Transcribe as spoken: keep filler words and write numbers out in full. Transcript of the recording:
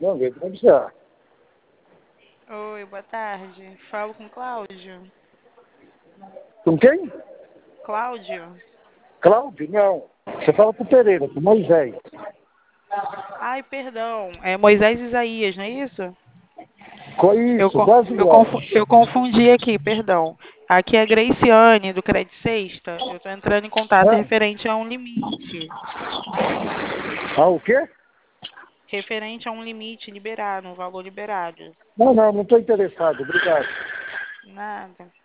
Não, vem pra avisar. Oi, boa tarde. Falo com Cláudio. Com quem? Cláudio? Cláudio? Não. Você fala com o Pereira, com o Moisés. Ai, perdão. É Moisés Isaías, não é isso? Com Eu, isso, con- quase eu, igual. confu- eu confundi aqui, perdão. Aqui é a Graciane, do Credit Sexta. Eu estou entrando em contato Ah, referente a um limite. ah, o quê? Referente a um limite liberado, um valor liberado. Não, não, não estou interessado. Obrigado. Nada.